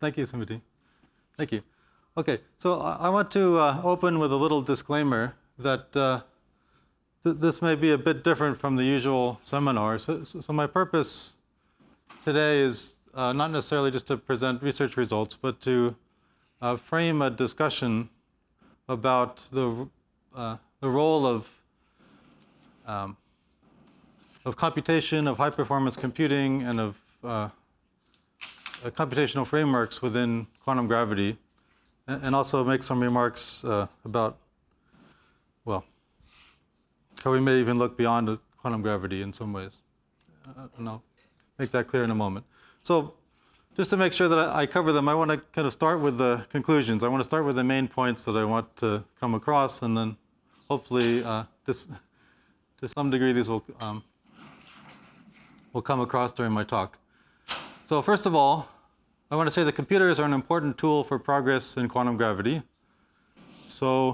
Thank you, Smriti. Thank you. Okay, so I want to open with a little disclaimer that this may be a bit different from the usual seminar. So my purpose today is not necessarily just to present research results, but to frame a discussion about the role of computation, of high-performance computing, and of computational frameworks within quantum gravity, and also make some remarks about, well, how we may even look beyond quantum gravity in some ways. And I'll make that clear in a moment. So just to make sure that I cover them, I want to kind of start with the conclusions. I want to start with the main points that I want to come across, and then hopefully to some degree these will come across during my talk. So first of all, I want to say that computers are an important tool for progress in quantum gravity. So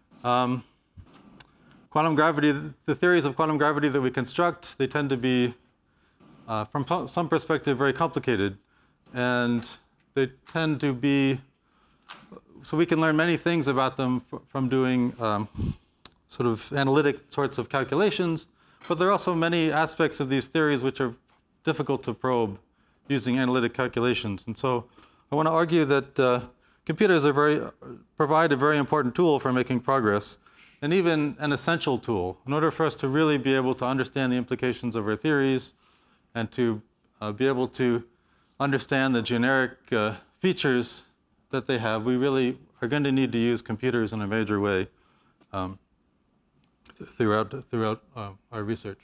quantum gravity, the theories of quantum gravity that we construct, they tend to be, from some perspective, very complicated. And they tend to be, so we can learn many things about them from doing sort of analytic sorts of calculations, but there are also many aspects of these theories which are difficult to probe using analytic calculations. And so I want to argue that computers provide a very important tool for making progress, and even an essential tool in order for us to really be able to understand the implications of our theories and to be able to understand the generic features that they have. We really are going to need to use computers in a major way throughout our research.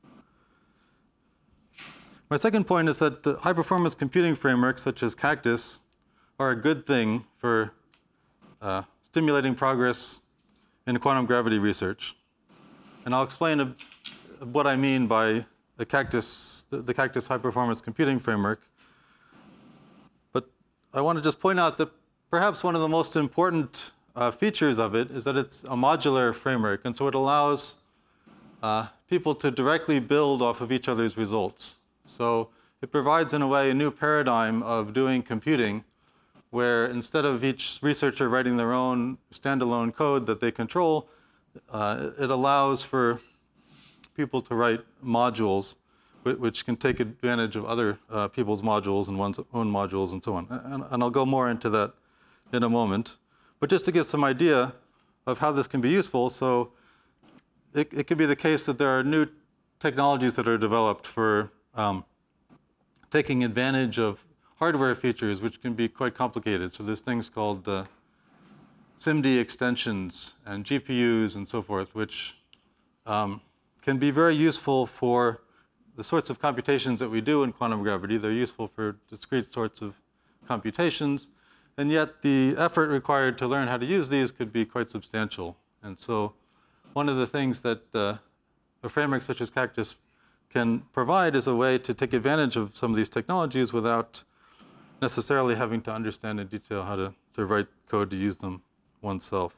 My second point is that high-performance computing frameworks such as Cactus are a good thing for stimulating progress in quantum gravity research. And I'll explain what I mean by the Cactus high-performance computing framework. But I want to just point out that perhaps one of the most important features of it is that it's a modular framework. And so it allows people to directly build off of each other's results. So it provides, in a way, a new paradigm of doing computing, where instead of each researcher writing their own standalone code that they control, it allows for people to write modules which can take advantage of other people's modules and one's own modules and so on. And I'll go more into that in a moment. But just to give some idea of how this can be useful, so it could be the case that there are new technologies that are developed for taking advantage of hardware features which can be quite complicated. So there's things called SIMD extensions and GPUs and so forth, which can be very useful for the sorts of computations that we do in quantum gravity. They're useful for discrete sorts of computations, and yet the effort required to learn how to use these could be quite substantial. And so one of the things that a framework such as Cactus can provide is a way to take advantage of some of these technologies without necessarily having to understand in detail how to write code to use them oneself.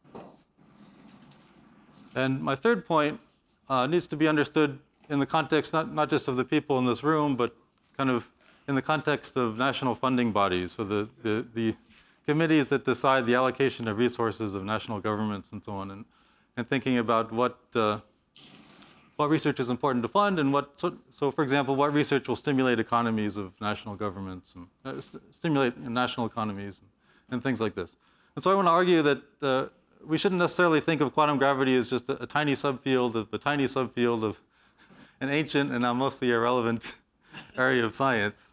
And my third point needs to be understood in the context not just of the people in this room, but kind of in the context of national funding bodies. So the committees that decide the allocation of resources of national governments and so on, and thinking about what research is important to fund, and so for example, what research will stimulate economies of national governments and stimulate national economies and things like this. And so I want to argue that we shouldn't necessarily think of quantum gravity as just a tiny subfield of an ancient and now mostly irrelevant area of science.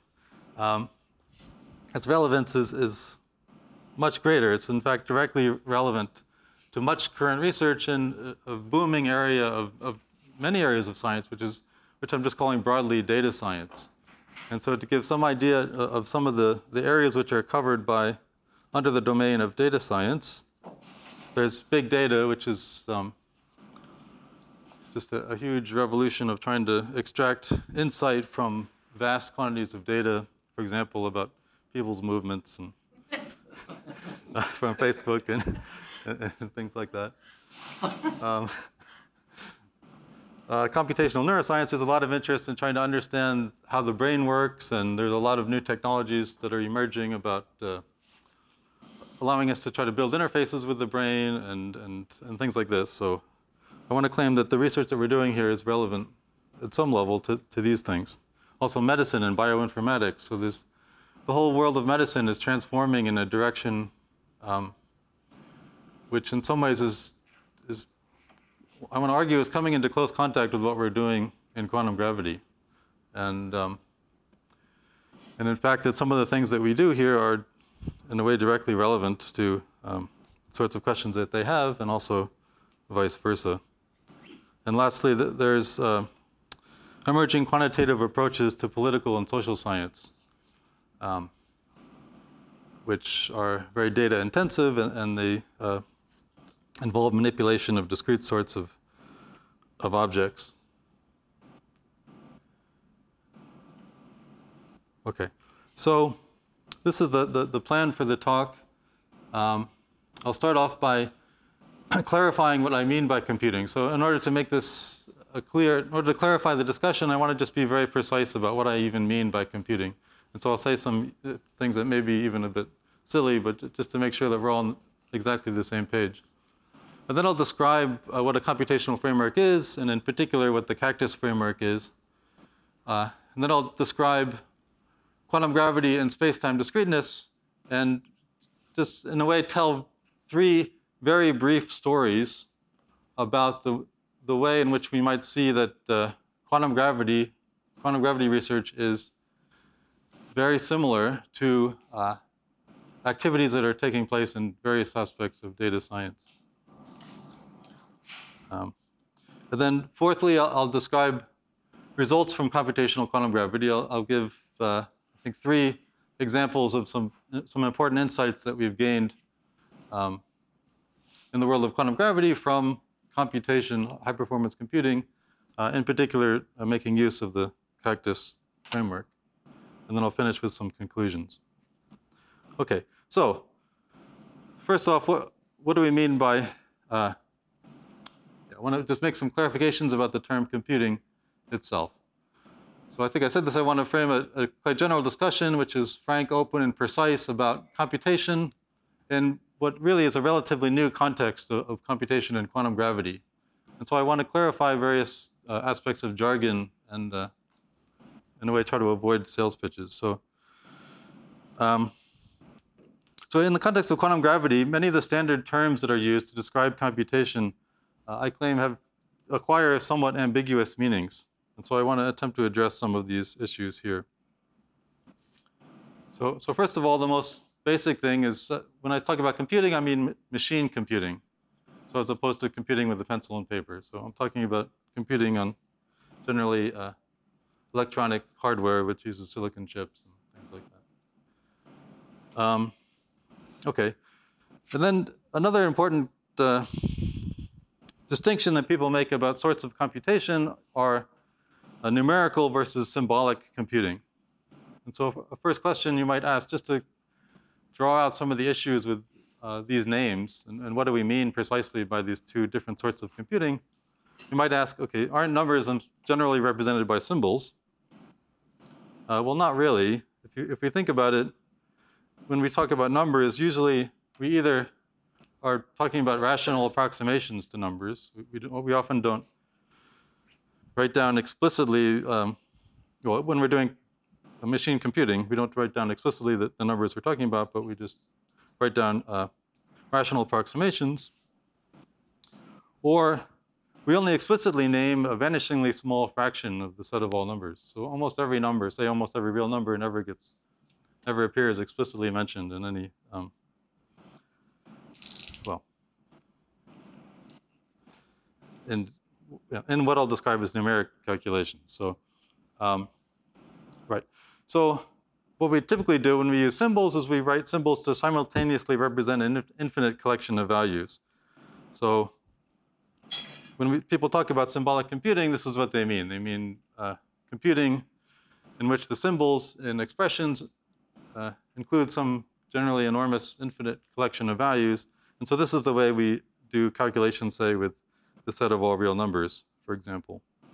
Its relevance is much greater. It's in fact directly relevant to much current research in a booming area of many areas of science, which I'm just calling broadly data science. And so to give some idea of some of the areas which are covered under the domain of data science, there's big data, which is just a huge revolution of trying to extract insight from vast quantities of data, for example, about people's movements and from Facebook and things like that. computational neuroscience, there's a lot of interest in trying to understand how the brain works, and there's a lot of new technologies that are emerging about allowing us to try to build interfaces with the brain and things like this. So I want to claim that the research that we're doing here is relevant at some level to these things. Also medicine and bioinformatics. So the whole world of medicine is transforming in a direction which in some ways is I want to argue, is coming into close contact with what we're doing in quantum gravity. And in fact, that some of the things that we do here are, in a way, directly relevant to sorts of questions that they have, and also vice versa. And lastly, there's emerging quantitative approaches to political and social science, which are very data intensive, and they involve manipulation of discrete sorts of objects. Okay, so this is the plan for the talk. I'll start off by clarifying what I mean by computing. So in order to make this in order to clarify the discussion, I want to just be very precise about what I even mean by computing. And so I'll say some things that may be even a bit silly, but just to make sure that we're all on exactly the same page. And then I'll describe what a computational framework is, and in particular what the Cactus framework is. And then I'll describe quantum gravity and space-time discreteness, and just in a way tell 3 very brief stories about the way in which we might see that quantum gravity research is very similar to activities that are taking place in various aspects of data science. And then fourthly, I'll describe results from computational quantum gravity. I'll give, I think, 3 examples of some important insights that we've gained in the world of quantum gravity from computation, high-performance computing, in particular, making use of the Cactus framework. And then I'll finish with some conclusions. Okay, so first off, what do we mean by I want to just make some clarifications about the term computing itself. So I think I said this, I want to frame a quite general discussion, which is frank, open, and precise about computation in what really is a relatively new context of computation and quantum gravity. And so I want to clarify various aspects of jargon and, in a way, try to avoid sales pitches. So in the context of quantum gravity, many of the standard terms that are used to describe computation I claim acquire somewhat ambiguous meanings. And so I want to attempt to address some of these issues here. So first of all, the most basic thing is when I talk about computing, I mean machine computing. So as opposed to computing with a pencil and paper. So I'm talking about computing on generally electronic hardware, which uses silicon chips and things like that. Okay. And then another important distinction that people make about sorts of computation are numerical versus symbolic computing. And so a first question you might ask, just to draw out some of the issues with these names, and what do we mean precisely by these 2 different sorts of computing, you might ask, okay, aren't numbers generally represented by symbols? Well, not really. If we think about it, when we talk about numbers, usually we either are talking about rational approximations to numbers. We often don't write down explicitly, well, when we're doing machine computing, we don't write down explicitly the numbers we're talking about, but we just write down rational approximations. Or we only explicitly name a vanishingly small fraction of the set of all numbers. So almost every number, say almost every real number, never appears explicitly mentioned in any in what I'll describe as numeric calculations. So, right. So what we typically do when we use symbols is we write symbols to simultaneously represent an infinite collection of values. So when people talk about symbolic computing, this is what they mean. They mean computing in which the symbols in expressions include some generally enormous infinite collection of values. And so this is the way we do calculations, say, with the set of all real numbers, for example.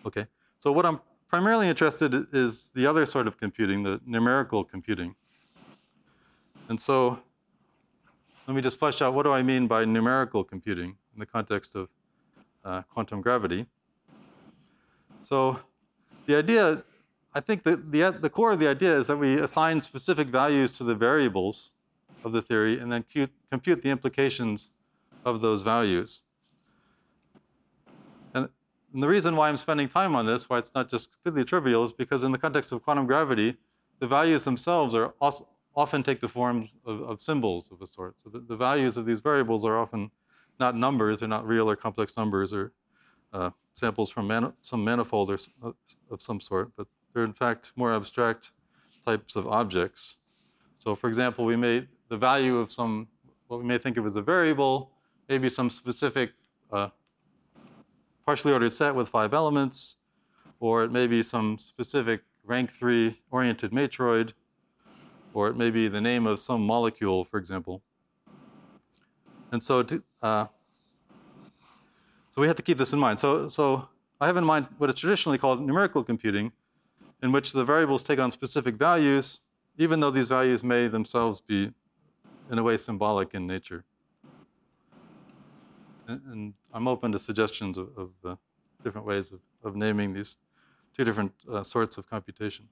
Okay, so what I'm primarily interested in is the other sort of computing, the numerical computing. And so let me just flesh out what do I mean by numerical computing in the context of quantum gravity. So the idea, I think that the core of the idea is that we assign specific values to the variables of the theory and then compute the implications of those values. And the reason why I'm spending time on this, why it's not just completely trivial, is because in the context of quantum gravity, the values themselves are often take the form of symbols of a sort. So the values of these variables are often not numbers, they're not real or complex numbers or samples from some manifold of some sort, but they're in fact more abstract types of objects. So for example, the value of what we may think of as a variable, maybe some specific partially ordered set with 5 elements, or it may be some specific rank 3 oriented matroid, or it may be the name of some molecule, for example. And so we have to keep this in mind. So I have in mind what is traditionally called numerical computing, in which the variables take on specific values, even though these values may themselves be, in a way, symbolic in nature. And I'm open to suggestions of different ways of naming these two different sorts of computation.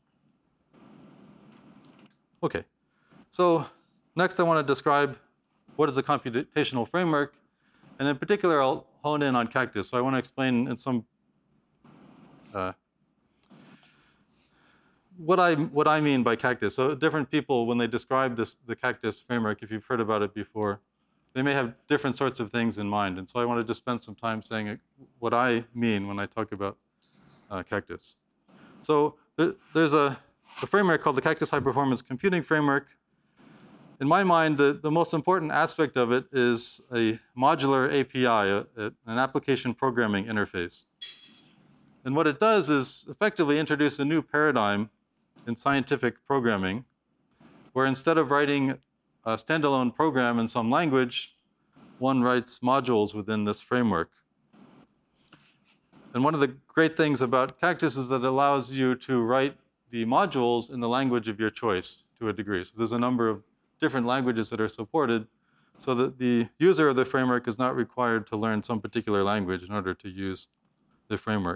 Okay, so next I want to describe what is a computational framework, and in particular I'll hone in on Cactus. So I want to explain in some what I mean by Cactus. So different people, when they describe the Cactus framework, if you've heard about it before, they may have different sorts of things in mind. And so I want to just spend some time saying what I mean when I talk about Cactus. So there's a framework called the Cactus High Performance Computing Framework. In my mind, the most important aspect of it is a modular API, an application programming interface. And what it does is effectively introduce a new paradigm in scientific programming, where instead of writing a standalone program in some language, one writes modules within this framework. And one of the great things about Cactus is that it allows you to write the modules in the language of your choice to a degree. So there's a number of different languages that are supported, so that the user of the framework is not required to learn some particular language in order to use the framework.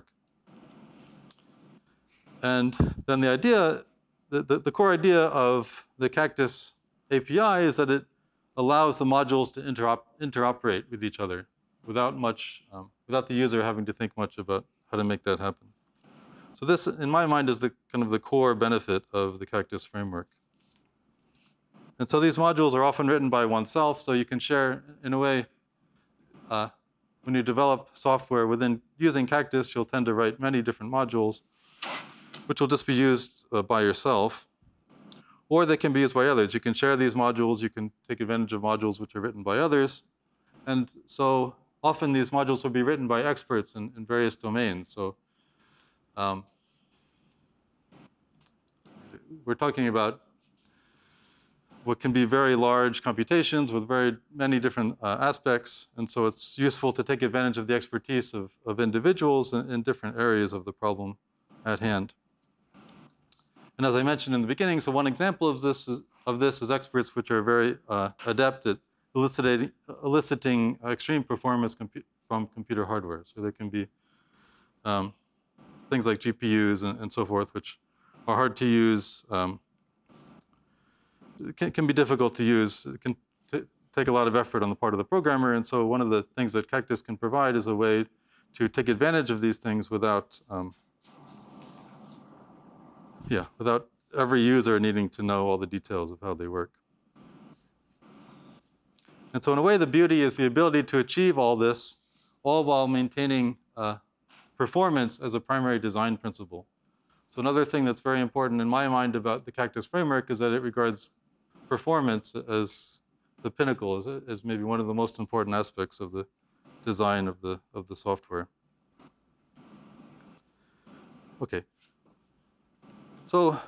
And then the idea, the core idea of the Cactus API is that it allows the modules to interoperate with each other without the user having to think much about how to make that happen. So this, in my mind, is kind of the core benefit of the Cactus framework. And so these modules are often written by oneself, so you can share, in a way, when you develop software using Cactus, you'll tend to write many different modules, which will just be used by yourself, or they can be used by others. You can share these modules, you can take advantage of modules which are written by others, and so often these modules will be written by experts in various domains. So we're talking about what can be very large computations with very many different aspects, and so it's useful to take advantage of the expertise of individuals in different areas of the problem at hand. And as I mentioned in the beginning, so one example of this is experts which are very adept at eliciting extreme performance from computer hardware. So there can be things like GPUs and so forth, which are hard to use, can be difficult to use. It can take a lot of effort on the part of the programmer. And so one of the things that Cactus can provide is a way to take advantage of these things without every user needing to know all the details of how they work. And so in a way, the beauty is the ability to achieve all this, all while maintaining performance as a primary design principle. So another thing that's very important in my mind about the Cactus framework is that it regards performance as the pinnacle, as maybe one of the most important aspects of the design of the software. Okay. So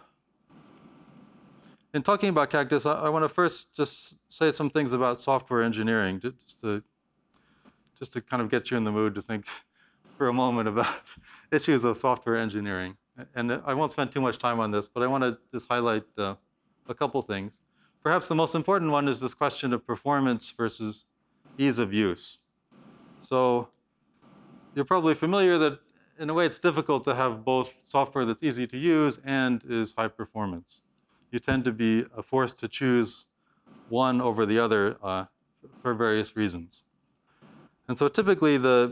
in talking about Cactus, I want to first just say some things about software engineering, just to kind of get you in the mood to think for a moment about issues of software engineering. And I won't spend too much time on this, but I want to just highlight a couple things. Perhaps the most important one is this question of performance versus ease of use. So you're probably familiar that in a way it's difficult to have both software that's easy to use and is high performance. You tend to be forced to choose one over the other for various reasons. And so typically the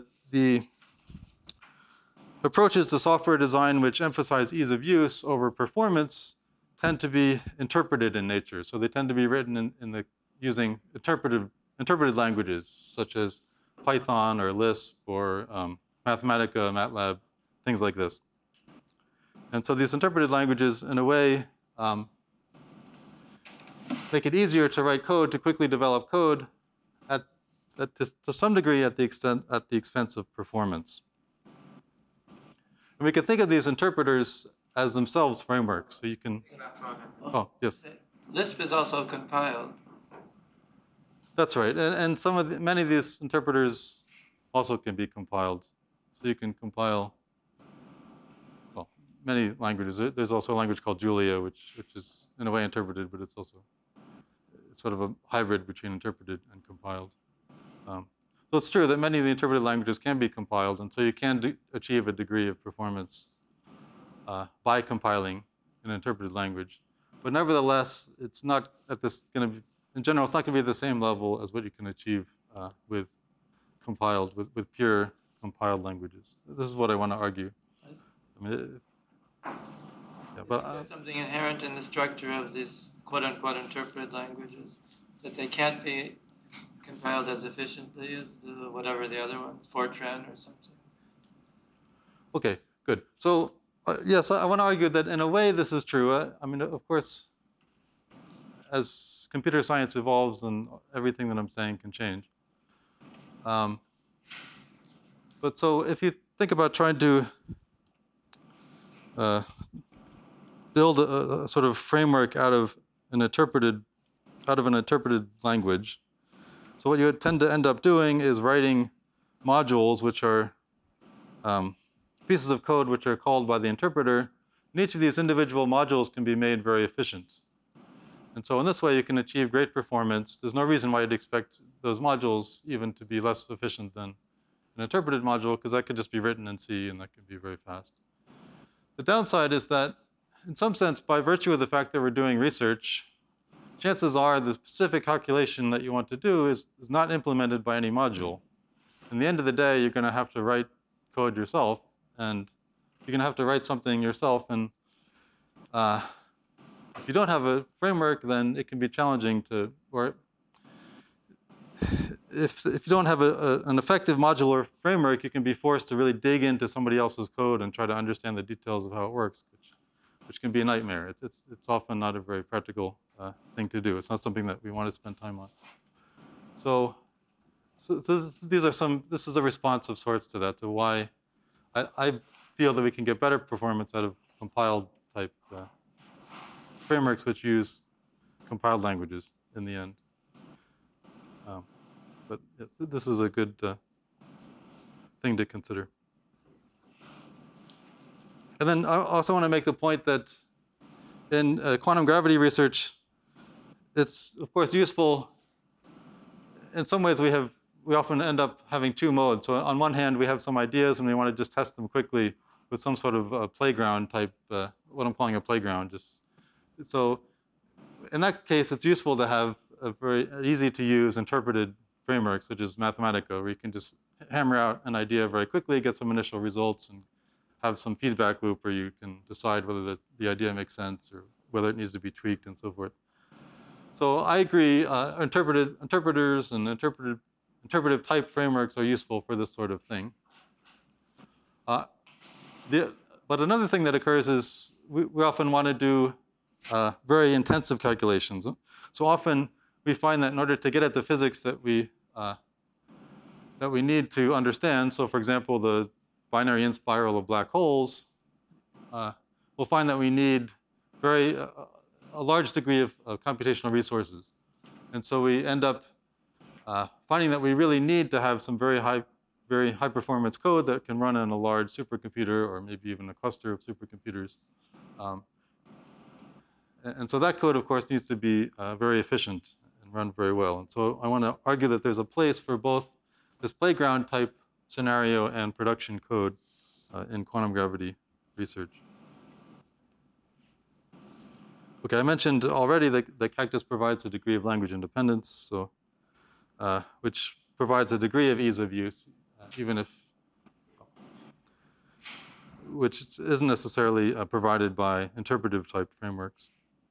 approaches to software design which emphasize ease of use over performance tend to be interpreted in nature. So they tend to be written using interpreted languages such as Python or Lisp or Mathematica, MATLAB, things like this. And so these interpreted languages, in a way, make it easier to write code, to quickly develop code, to some degree at the expense of performance. And we can think of these interpreters as themselves frameworks. So you can. Oh, yes. Lisp is also compiled. That's right, and many of these interpreters also can be compiled. So you can compile, well, many languages. There's also a language called Julia, which is in a way interpreted, but it's also sort of a hybrid between interpreted and compiled. So it's true that many of the interpreted languages can be compiled, and so you can achieve a degree of performance by compiling an interpreted language. But nevertheless, it's not at this in general, it's not going to be at the same level as what you can achieve with pure compiled languages. This is what I want to argue. I mean, there's something inherent in the structure of these quote-unquote interpreted languages that they can't be compiled as efficiently as whatever the other ones, Fortran or something. Okay, good. So yes, I want to argue that in a way this is true. I mean, of course, as computer science evolves, and everything that I'm saying can change. But so if you think about trying to build a sort of framework out of an interpreted language, so what you would tend to end up doing is writing modules, which are pieces of code which are called by the interpreter. And each of these individual modules can be made very efficient. And so in this way, you can achieve great performance. There's no reason why you'd expect those modules even to be less efficient than an interpreted module, because that could just be written in C, and that could be very fast. The downside is that, in some sense, by virtue of the fact that we're doing research, chances are the specific calculation that you want to do is not implemented by any module. In the end of the day, you're going to have to write code yourself, and you're going to have to write something yourself. And if you don't have a framework, then it can be challenging to, or if you don't have an effective modular framework, you can be forced to really dig into somebody else's code and try to understand the details of how it works, which can be a nightmare. It's often not a very practical thing to do. It's not something that we want to spend time on. So this is a response of sorts to that, to why I feel that we can get better performance out of compiled type frameworks which use compiled languages in the end. But this is a good thing to consider. And then I also want to make the point that in quantum gravity research, it's of course useful. In some ways, we often end up having two modes. So on one hand, we have some ideas and we want to just test them quickly with some sort of playground type, what I'm calling a playground. So in that case, it's useful to have a very easy to use interpreted framework such as Mathematica, where you can just hammer out an idea very quickly, get some initial results, and have some feedback loop where you can decide whether the idea makes sense or whether it needs to be tweaked and so forth. So I agree, interpreters and interpretive type frameworks are useful for this sort of thing. But another thing that occurs is we often want to do very intensive calculations. So often we find that in order to get at the physics that we need to understand, so for example, the binary in-spiral of black holes, we'll find that we need a large degree of computational resources. And so we end up finding that we really need to have some very high very high-performance code that can run on a large supercomputer or maybe even a cluster of supercomputers. And so that code, of course, needs to be very efficient and run very well. And so I want to argue that there's a place for both this playground type scenario and production code in quantum gravity research. Okay, I mentioned already that Cactus provides a degree of language independence, so which provides a degree of ease of use, even if which isn't necessarily provided by interpretive type frameworks.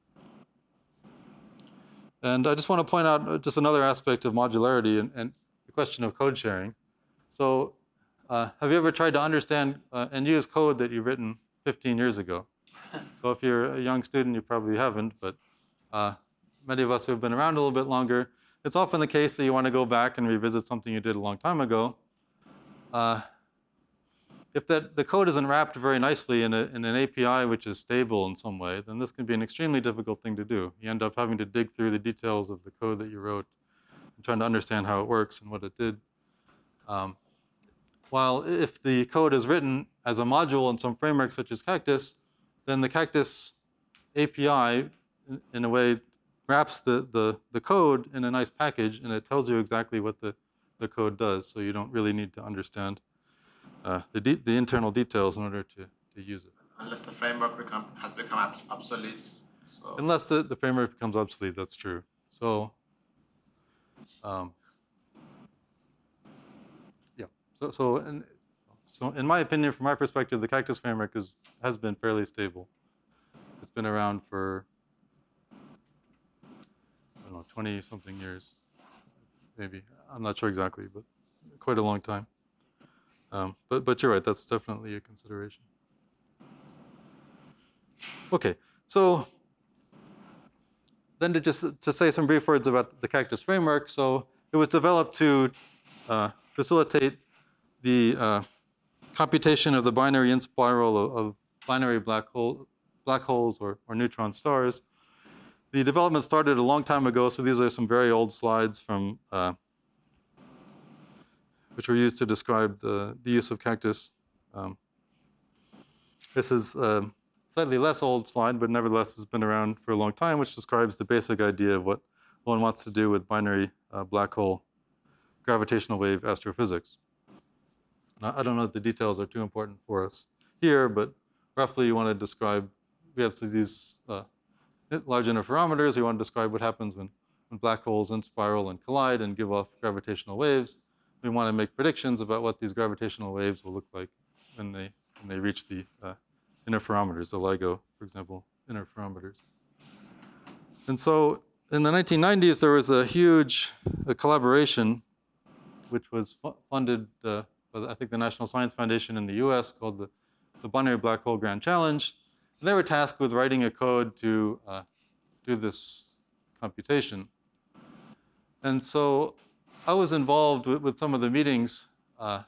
And I just want to point out just another aspect of modularity and the question of code sharing. So have you ever tried to understand and use code that you've written 15 years ago? So if you're a young student, you probably haven't, but many of us who have been around a little bit longer, it's often the case that you want to go back and revisit something you did a long time ago. If the code isn't wrapped very nicely in an API which is stable in some way, then this can be an extremely difficult thing to do. You end up having to dig through the details of the code that you wrote and trying to understand how it works and what it did. While if the code is written as a module in some framework such as Cactus, then the Cactus API, in a way, wraps the code in a nice package, and it tells you exactly what the code does, so you don't really need to understand the internal details in order to use it. Unless the framework has become obsolete. So. Unless the framework becomes obsolete, that's true. So, yeah. So in my opinion, from my perspective, the Cactus framework has been fairly stable. It's been around for, I don't know, 20-something years, maybe. I'm not sure exactly, but quite a long time. But you're right, that's definitely a consideration. Okay, so then to say some brief words about the Cactus framework. So it was developed to facilitate the computation of the binary in-spiral of binary black holes or neutron stars. The development started a long time ago, so these are some very old slides from which were used to describe the use of Cactus. This is a slightly less old slide, but nevertheless has been around for a long time, which describes the basic idea of what one wants to do with binary black hole gravitational wave astrophysics. Now, I don't know if the details are too important for us here, but roughly you want to describe, we have these large interferometers. We want to describe what happens when black holes in-spiral and collide and give off gravitational waves. We want to make predictions about what these gravitational waves will look like when they reach the interferometers, the LIGO, for example, interferometers. And so in the 1990s, there was a huge collaboration which was funded by, I think, the National Science Foundation in the US called the Binary Black Hole Grand Challenge. And they were tasked with writing a code to do this computation. And so I was involved with some of the meetings of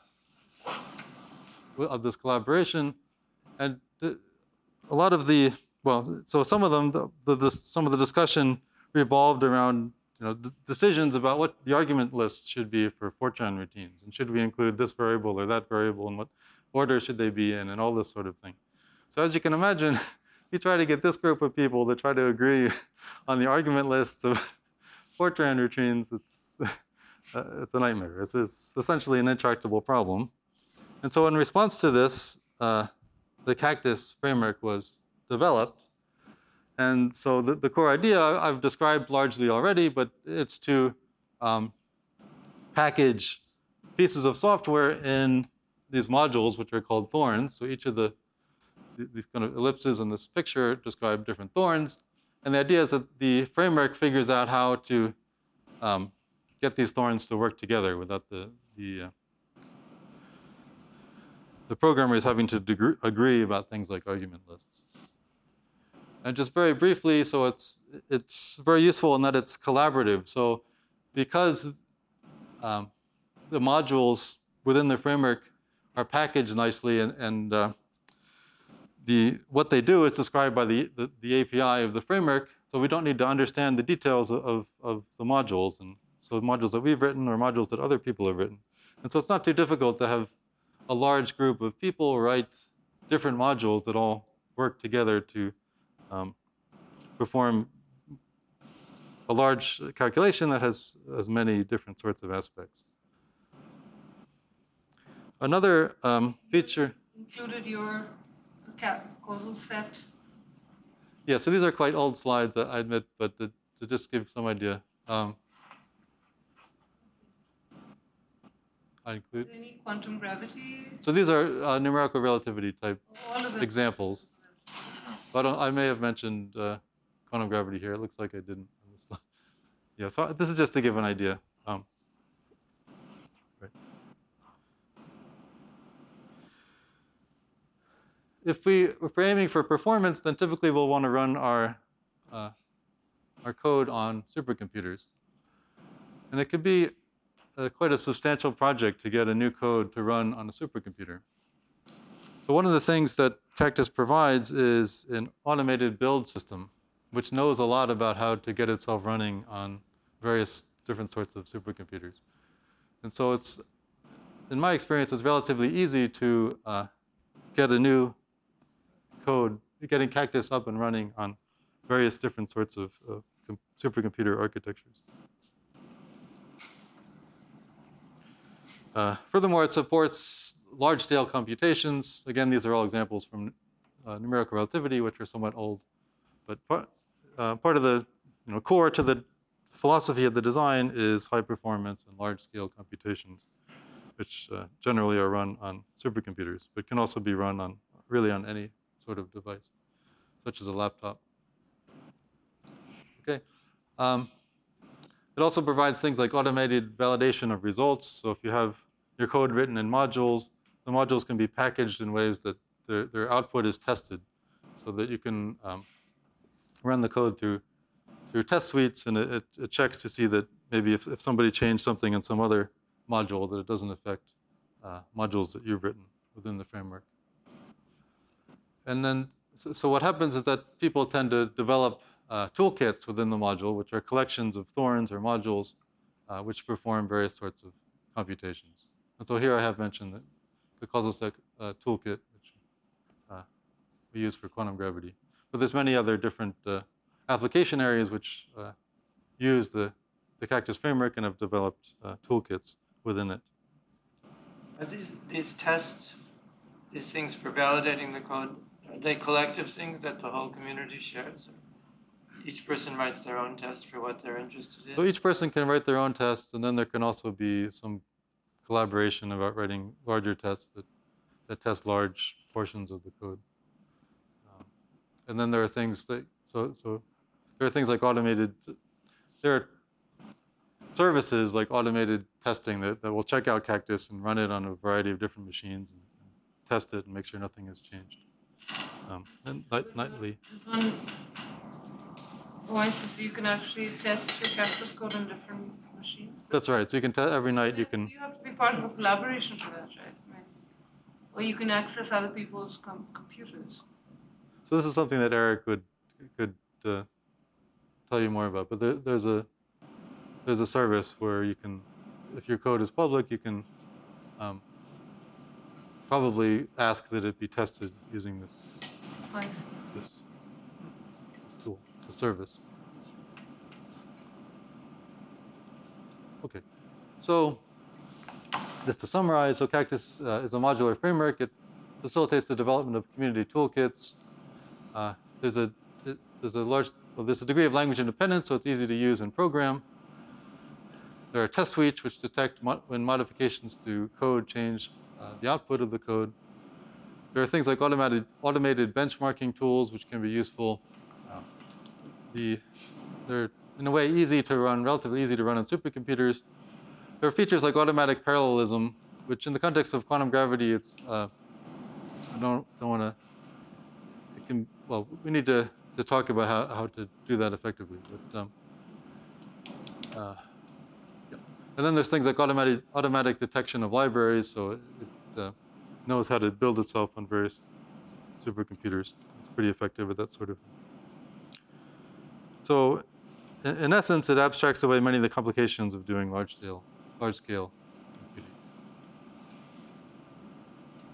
this collaboration, and a lot of so some of them, some of the discussion revolved around decisions about what the argument list should be for Fortran routines, and should we include this variable or that variable, and what order should they be in, and all this sort of thing. So as you can imagine, you try to get this group of people to try to agree on the argument list of Fortran routines, it's a nightmare. It's essentially an intractable problem. And so in response to this, the Cactus framework was developed. And so the core idea I've described largely already, but it's to package pieces of software in these modules, which are called thorns. So each of these kind of ellipses in this picture describe different thorns. And the idea is that the framework figures out how to get these thorns to work together without the programmers having to agree about things like argument lists. And just very briefly, so it's very useful in that it's collaborative. So because the modules within the framework are packaged nicely, and what they do is described by the API of the framework, so we don't need to understand the details of the modules. And so modules that we've written or modules that other people have written. And so it's not too difficult to have a large group of people write different modules that all work together to perform a large calculation that has many different sorts of aspects. Another feature. Included your causal set. Yeah, so these are quite old slides, I admit, but to just give some idea. I include. Any quantum gravity? So these are numerical relativity type All of them. examples. But I may have mentioned quantum gravity here. It looks like I didn't on this slide. Yeah, so this is just to give an idea. Right. If we're aiming for performance, then typically we'll want to run our code on supercomputers. And it could be quite a substantial project to get a new code to run on a supercomputer. So one of the things that Cactus provides is an automated build system, which knows a lot about how to get itself running on various different sorts of supercomputers. And so it's, in my experience, it's relatively easy to get a new code, getting Cactus up and running on various different sorts of supercomputer architectures. Furthermore, it supports large-scale computations. Again, these are all examples from numerical relativity, which are somewhat old. But part of the core to the philosophy of the design is high performance and large-scale computations, which generally are run on supercomputers, but can also be run on really on any sort of device, such as a laptop. Okay. It also provides things like automated validation of results. So if you have your code written in modules, the modules can be packaged in ways that their output is tested, so that you can run the code through test suites, and it checks to see that maybe if somebody changed something in some other module, that it doesn't affect modules that you've written within the framework. And then, so what happens is that people tend to develop toolkits within the module, which are collections of thorns or modules which perform various sorts of computations. And so here I have mentioned the causal set toolkit, which we use for quantum gravity. But there's many other different application areas which use the Cactus framework and have developed toolkits within it. Are these tests, these things for validating the code, are they collective things that the whole community shares? Or each person writes their own test for what they're interested in? So each person can write their own tests, and then there can also be some collaboration about writing larger tests that test large portions of the code. And then there are things that, so there are things like automated, there are services like automated testing that will check out Cactus and run it on a variety of different machines and test it and make sure nothing has changed. And nightly. There's one OIC, so you can actually test your Cactus code on different machines. That's right. So you can test every night. You can. You have to be part of a collaboration for that, right? Or you can access other people's computers. So this is something that Eric could tell you more about. But there's a service where you can, if your code is public, you can probably ask that it be tested using this tool, the service. Okay, so just to summarize, so Cactus is a modular framework. It facilitates the development of community toolkits. There's a degree of language independence, so it's easy to use and program. There are test suites which detect when modifications to code change the output of the code. There are things like automated benchmarking tools which can be useful. They're in a way easy to run, relatively easy to run on supercomputers. There are features like automatic parallelism, which in the context of quantum gravity, it's I don't want to. It can, well, we need to talk about how to do that effectively. But yeah. And then there's things like automatic detection of libraries, so it knows how to build itself on various supercomputers. It's pretty effective at that sort of thing. So, in essence, it abstracts away many of the complications of doing large-scale computing.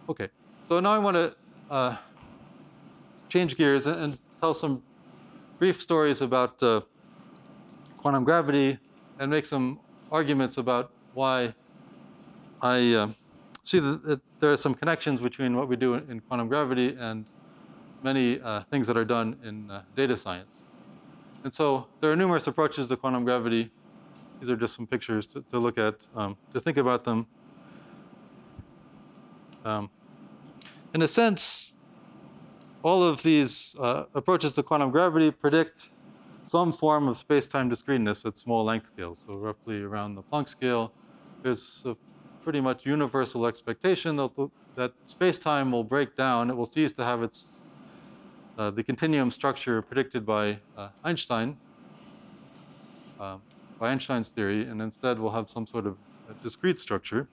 Okay, so now I want to change gears and tell some brief stories about quantum gravity and make some arguments about why I see that there are some connections between what we do in quantum gravity and many things that are done in data science. And so there are numerous approaches to quantum gravity. These are just some pictures to look at, to think about them. In a sense, all of these approaches to quantum gravity predict some form of space-time discreteness at small length scales. So roughly around the Planck scale, there's a pretty much universal expectation that space-time will break down. It will cease to have its the continuum structure predicted by Einstein, by Einstein's theory, and instead we'll have some sort of discrete structure.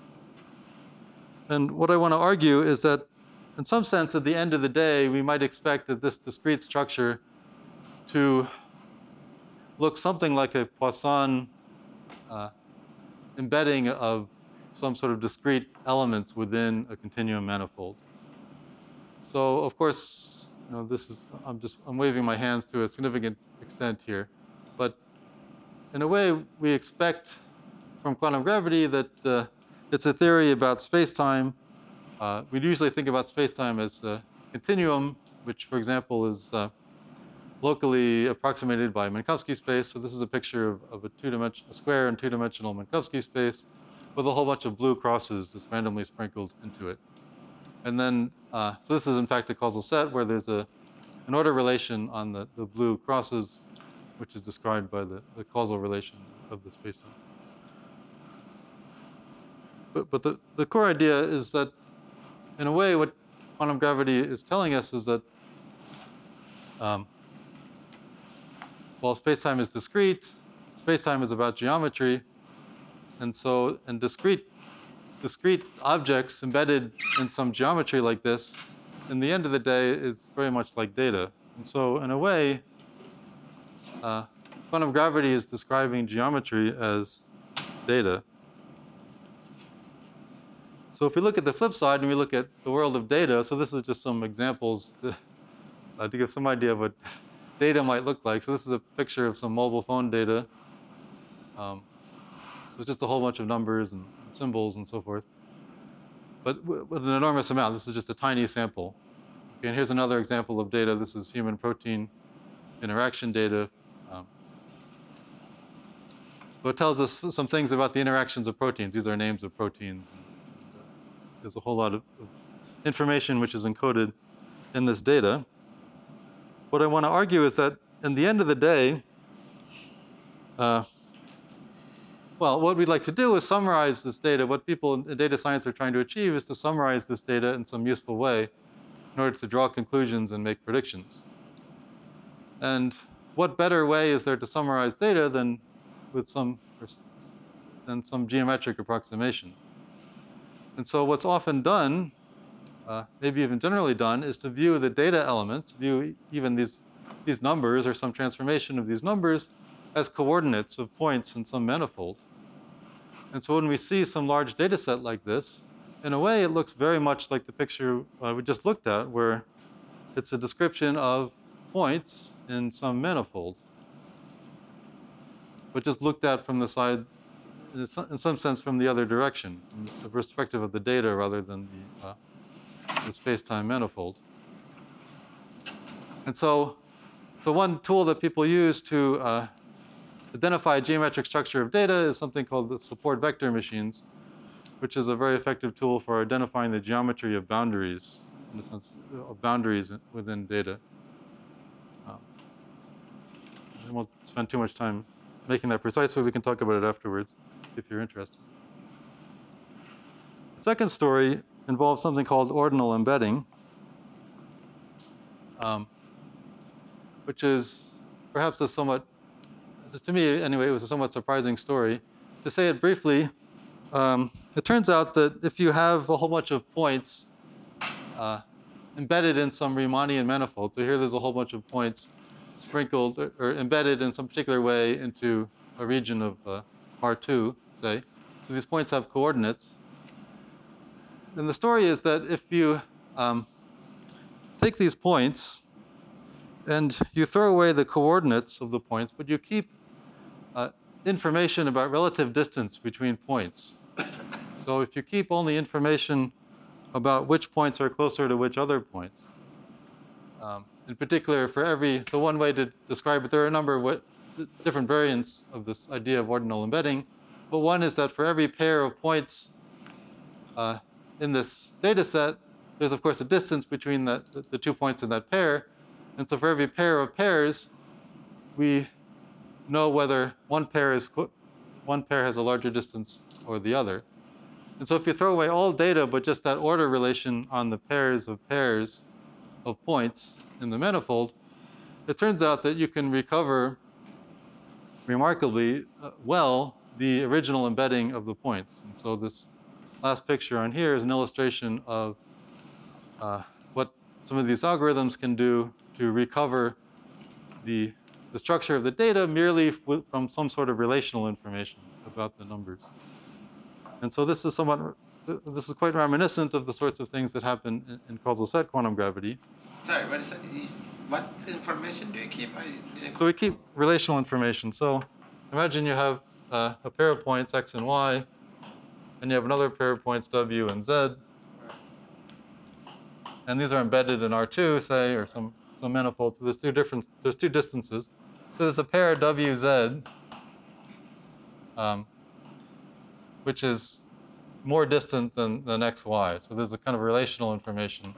And what I want to argue is that, in some sense, at the end of the day, we might expect that this discrete structure to look something like a Poisson embedding of some sort of discrete elements within a continuum manifold. So, of course, this is I'm waving my hands to a significant extent here, but in a way, we expect from quantum gravity that it's a theory about space-time. We'd usually think about space-time as a continuum, which, for example, is locally approximated by Minkowski space. So this is a picture of a square and two-dimensional Minkowski space with a whole bunch of blue crosses just randomly sprinkled into it. And then, so this is in fact a causal set where there's an order relation on the blue crosses, which is described by the causal relation of the spacetime. But the core idea is that, in a way, what quantum gravity is telling us is that while spacetime is discrete, spacetime is about geometry, and discrete objects embedded in some geometry like this, in the end of the day, is very much like data. And so, in a way, quantum gravity is describing geometry as data. So if we look at the flip side and we look at the world of data, so this is just some examples to give some idea of what data might look like. So this is a picture of some mobile phone data. So it's just a whole bunch of numbers and symbols and so forth. But with an enormous amount, this is just a tiny sample. Okay, and here's another example of data. This is human protein interaction data. So it tells us some things about the interactions of proteins. These are names of proteins. There's a whole lot of information which is encoded in this data. What I want to argue is that, in the end of the day, what we'd like to do is summarize this data. What people in data science are trying to achieve is to summarize this data in some useful way in order to draw conclusions and make predictions. And what better way is there to summarize data than with some geometric approximation? And so what's often done, maybe even generally done, is to view the data elements, view even these numbers or some transformation of these numbers as coordinates of points in some manifold. And so when we see some large data set like this, in a way it looks very much like the picture we just looked at, where it's a description of points in some manifold, but just looked at from the side, in some sense, from the other direction, from the perspective of the data rather than the space-time manifold. And so one tool that people use to identify a geometric structure of data is something called the support vector machines, which is a very effective tool for identifying the geometry of boundaries, in the sense of boundaries within data. I won't spend too much time making that precise, but we can talk about it afterwards if you're interested. The second story involves something called ordinal embedding, which is perhaps a somewhat, to me anyway, it was a somewhat surprising story. To say it briefly, it turns out that if you have a whole bunch of points embedded in some Riemannian manifold, so here there's a whole bunch of points sprinkled or embedded in some particular way into a region of R2, say. So these points have coordinates. and the story is that if you take these points and you throw away the coordinates of the points, but you keep information about relative distance between points. So if you keep only information about which points are closer to which other points, in particular for so one way to describe it, there are a number of different variants of this idea of ordinal embedding, but one is that for every pair of points in this data set, there's of course a distance between the 2 points in that pair, and so for every pair of pairs, we know whether one pair has a larger distance or the other. And so if you throw away all data but just that order relation on the pairs of points in the manifold, it turns out that you can recover remarkably well the original embedding of the points. And so this last picture on here is an illustration of what some of these algorithms can do to recover the structure of the data merely from some sort of relational information about the numbers. And so this is quite reminiscent of the sorts of things that happen in causal set quantum gravity. Sorry, what information do you keep? So we keep relational information. So imagine you have a pair of points, x and y, and you have another pair of points, w and z. And these are embedded in R2, say, or some manifold. So there's two distances. So there's a pair wz, which is more distant than xy. So there's a kind of relational information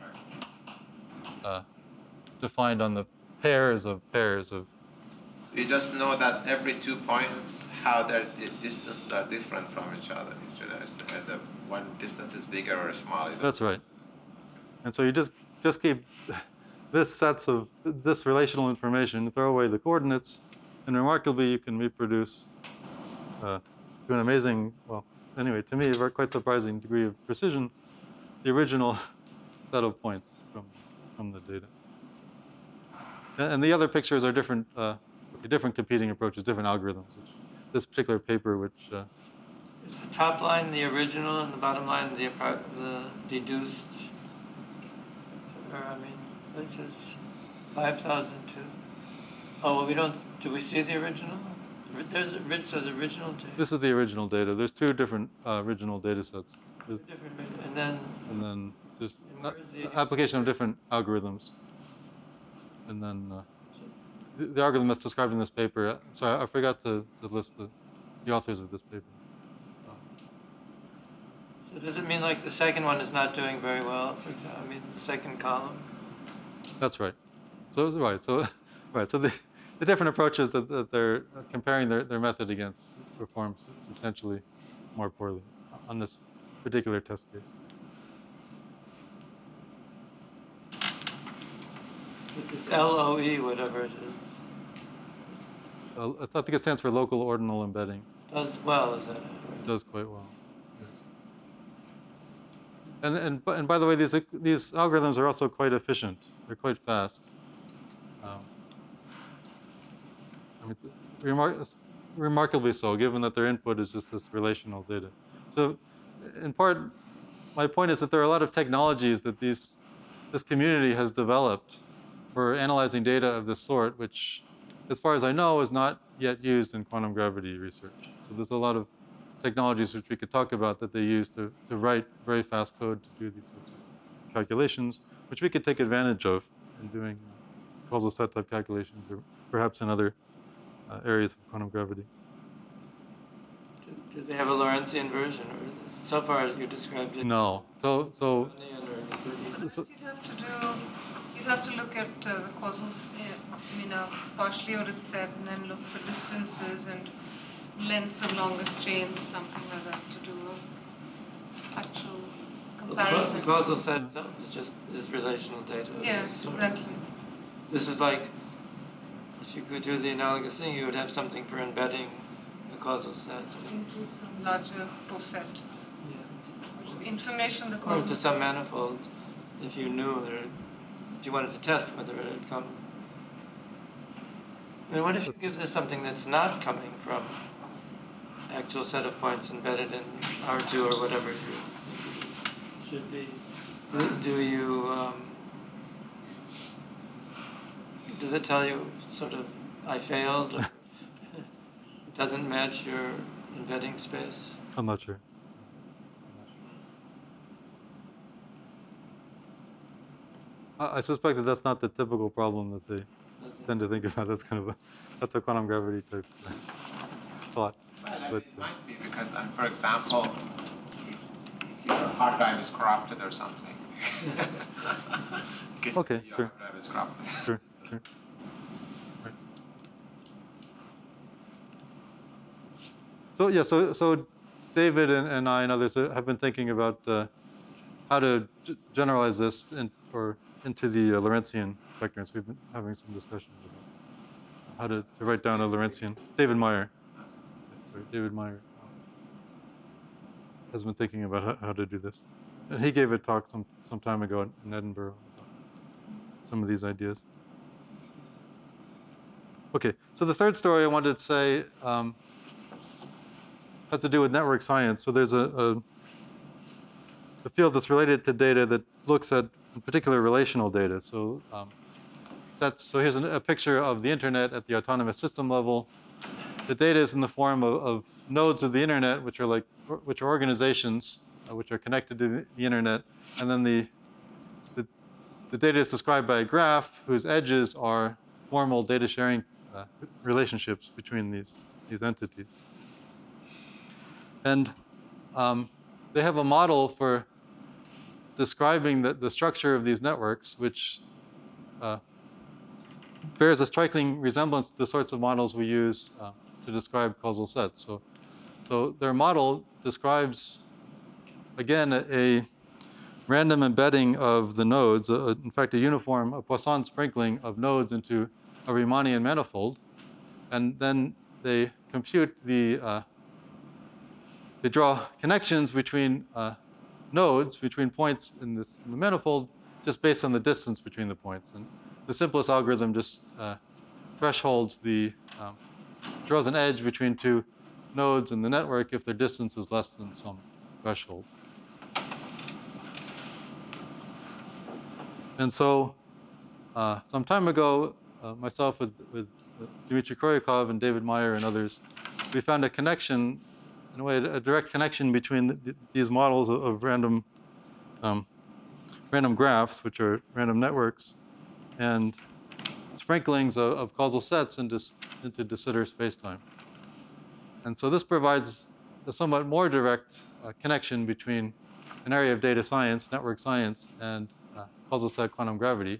defined on the pairs of. You just know that every 2 points, how their distances are different from each other. The one distance is bigger or smaller. That's right. And so you just keep this relational information, throw away the coordinates, and remarkably you can reproduce to an amazing, well, anyway, to me, a quite surprising degree of precision, the original set of points from the data. And the other pictures are different competing approaches, different algorithms. This particular paper, which is the top line the original and the bottom line the deduced? Or I mean, this is 5,002. Oh well, we don't. Do we see the original? It says original data. This is the original data. There's two different original data sets. And then just application of different algorithms. And then the algorithm that's described in this paper. Sorry, I forgot to list the authors of this paper. So does it mean like the second one is not doing very well? For example, I mean the second column. That's right. So the different approaches that they're comparing their method against perform substantially more poorly on this particular test case. With this LOE, whatever it is. I think it stands for local ordinal embedding. Does well, is that it? It does quite well. Yes. And by the way, these algorithms are also quite efficient. They're quite fast. I mean, remarkably so, given that their input is just this relational data. So, in part, my point is that there are a lot of technologies that this community has developed for analyzing data of this sort, which, as far as I know, is not yet used in quantum gravity research. So there's a lot of technologies which we could talk about that they use to write very fast code to do these sorts of calculations, which we could take advantage of in doing causal set type calculations, or perhaps in other areas of quantum gravity. Do they have a Lorentzian version, or so far as you described it? No. So you'd have to look at the causal, partially ordered set, and then look for distances and lengths of longest chains or something like that to do actual comparison. The causal set itself is relational data. Yes, exactly. This is like, if you could do the analogous thing, you would have something for embedding a causal set. Into some larger coset. Yeah. Information the Or causal to some manifold, if you knew that, if you wanted to test whether it had come. I mean, what if you give this something that's not coming from actual set of points embedded in R2 or whatever you should be. Do you? Does it tell you sort of I failed? Or it doesn't match your embedding space? I'm not sure. I suspect that that's not the typical problem that they tend to think about. That's a quantum gravity type thought. Well, I mean, But, it might be because, for example, if your hard drive is corrupted or something. Okay, your sure. hard drive is corrupted. Sure, sure. Right. So yeah, so David and I and others have been thinking about how to generalize this into the Lorentzian sectors. We've been having some discussions about how to write down a Lorentzian. David Meyer. Sorry, David Meyer has been thinking about how to do this. And he gave a talk some time ago in Edinburgh about some of these ideas. Okay, so the third story I wanted to say has to do with network science. So there's a field that's related to data that looks at, in particular, relational data. So here's a picture of the internet at the autonomous system level. The data is in the form of nodes of the internet, which are organizations which are connected to the internet, and then the data is described by a graph whose edges are formal data sharing relationships between these entities. And they have a model for describing the structure of these networks, which bears a striking resemblance to the sorts of models we use to describe causal sets. So their model describes, again, a random embedding of the nodes, in fact, a Poisson sprinkling of nodes into a Riemannian manifold. And then they compute they draw connections between nodes, between points in the manifold, just based on the distance between the points. And the simplest algorithm just thresholds draws an edge between two nodes in the network if their distance is less than some threshold. And so some time ago, myself with Dmitry Kroyakov and David Meyer and others, we found a connection, in a way, a direct connection between these models of random graphs, which are random networks, and sprinklings of causal sets into de Sitter spacetime. And so this provides a somewhat more direct connection between an area of data science, network science, and causal set quantum gravity.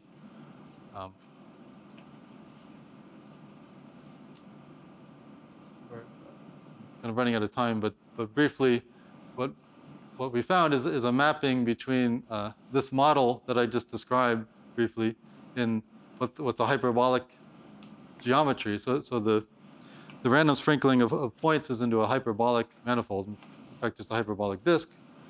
We're kind of running out of time, but briefly, what we found is a mapping between this model that I just described briefly in what's a hyperbolic geometry. So the random sprinkling of points is into a hyperbolic manifold, in fact, just a hyperbolic disk.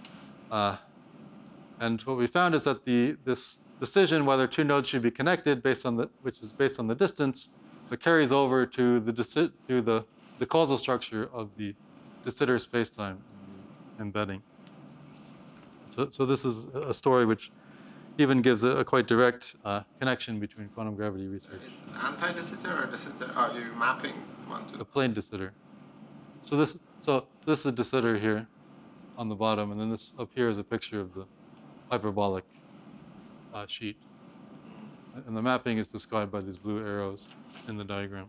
And what we found is that this decision whether two nodes should be connected, which is based on the distance, but carries over to the causal structure of the de Sitter spacetime embedding. So this is a story which even gives a quite direct connection between quantum gravity research. Is this anti-de Sitter or de Sitter? Oh, you're mapping one to The plane de Sitter. So this is de Sitter here on the bottom, and then this up here is a picture of the hyperbolic sheet. And the mapping is described by these blue arrows in the diagram.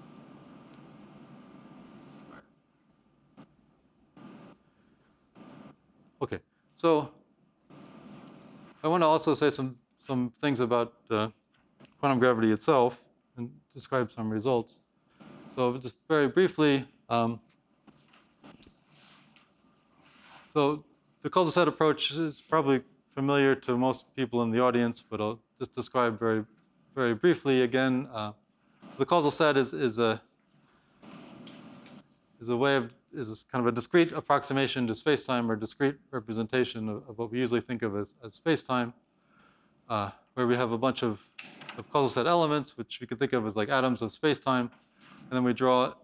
Okay, so I want to also say some things about quantum gravity itself and describe some results. So just very briefly, so the causal set approach is probably familiar to most people in the audience, but I'll just describe very, very briefly again. The causal set is a way of kind of a discrete approximation to spacetime, or discrete representation of what we usually think of as spacetime, where we have a bunch of causal set elements, which we could think of as like atoms of spacetime, and then we draw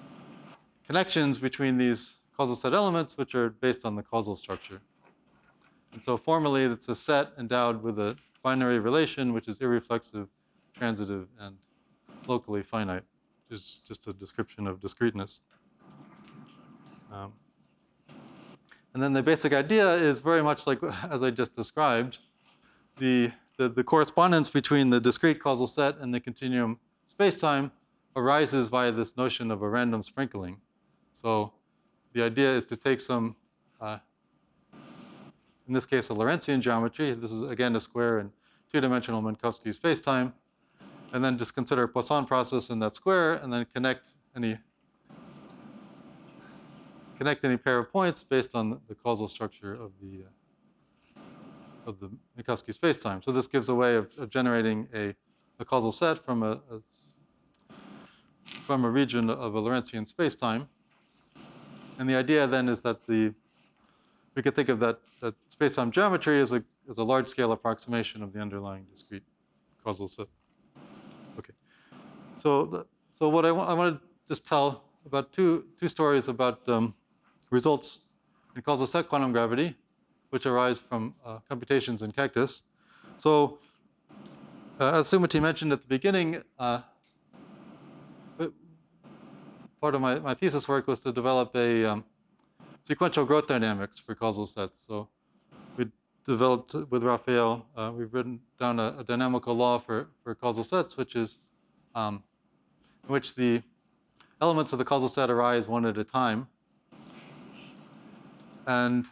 connections between these causal set elements, which are based on the causal structure. And so formally, it's a set endowed with a binary relation, which is irreflexive, transitive, and locally finite, which is just a description of discreteness. And then the basic idea is very much like as I just described. The correspondence between the discrete causal set and the continuum spacetime arises via this notion of a random sprinkling. So the idea is to take some, in this case, a Lorentzian geometry. This is, again, a square in two-dimensional Minkowski spacetime. And then just consider a Poisson process in that square, and then connect any pair of points based on the causal structure of the Minkowski spacetime. So this gives a way of generating a causal set from a region of a Lorentzian spacetime. And the idea then is that we could think of that spacetime geometry as a large-scale approximation of the underlying discrete causal set. Okay. So what I want to just tell about two stories about results in causal set quantum gravity, which arise from computations in Cactus. So as Sumati mentioned at the beginning, part of my thesis work was to develop a sequential growth dynamics for causal sets. So we developed with Raphael, we've written down a dynamical law for causal sets, which is in which the elements of the causal set arise one at a time. And